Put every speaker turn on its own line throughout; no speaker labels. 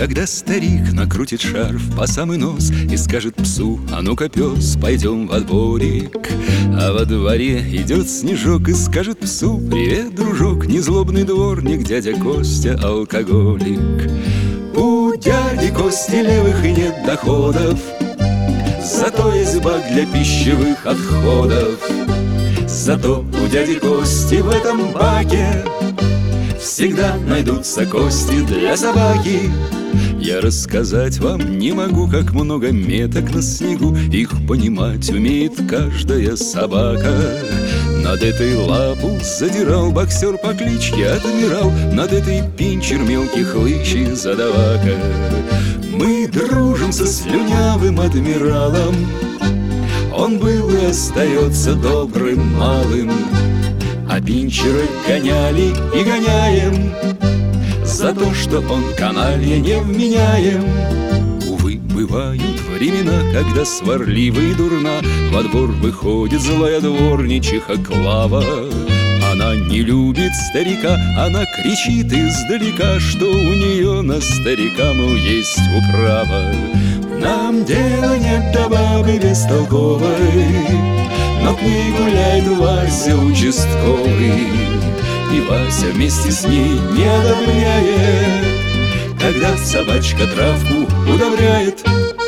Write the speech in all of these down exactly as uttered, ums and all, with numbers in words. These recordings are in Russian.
Когда старик накрутит шарф по самый нос и скажет псу: а ну-ка, пес, пойдем во дворик. А во дворе идет Снежок и скажет псу: привет, дружок, незлобный дворник, дядя Костя алкоголик. У дяди Кости левых и нет доходов, зато есть бак для пищевых отходов. Зато у дяди Кости в этом баке всегда найдутся кости для собаки. Я рассказать вам не могу, как много меток на снегу. Их понимать умеет каждая собака. Над этой лапу задирал боксер по кличке Адмирал, над этой пинчер мелких лыч и задавака. Мы дружим со слюнявым адмиралом, он был и остается добрым малым. А пинчера гоняли и гоняем за то, что он каналья невменяем. Увы, бывают времена, когда сварлива и дурна во двор выходит злая дворничиха Клава. Она не любит старика, она кричит издалека, что у нее на старика, мол, есть управа. Нам дела нет до бабы бестолковой, но к ней гуляет Вася участковый. И Вася вместе с ней не одобряет, когда собачка травку удобряет.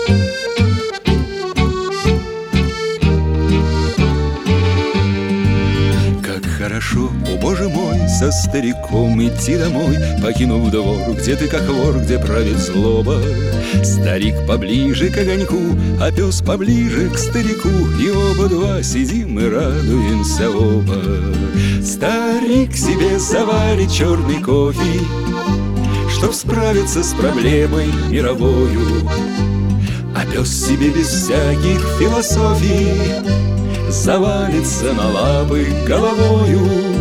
Как хорошо, о боже мой, со стариком идти домой, покинув двор, где ты как вор, где правит злоба. Старик поближе к огоньку, а пес поближе к старику, и оба два сидим и радуемся оба. Старик себе заварит черный кофе, чтоб справиться с проблемой мировою, а пес себе без всяких философий завалится на лапы головою.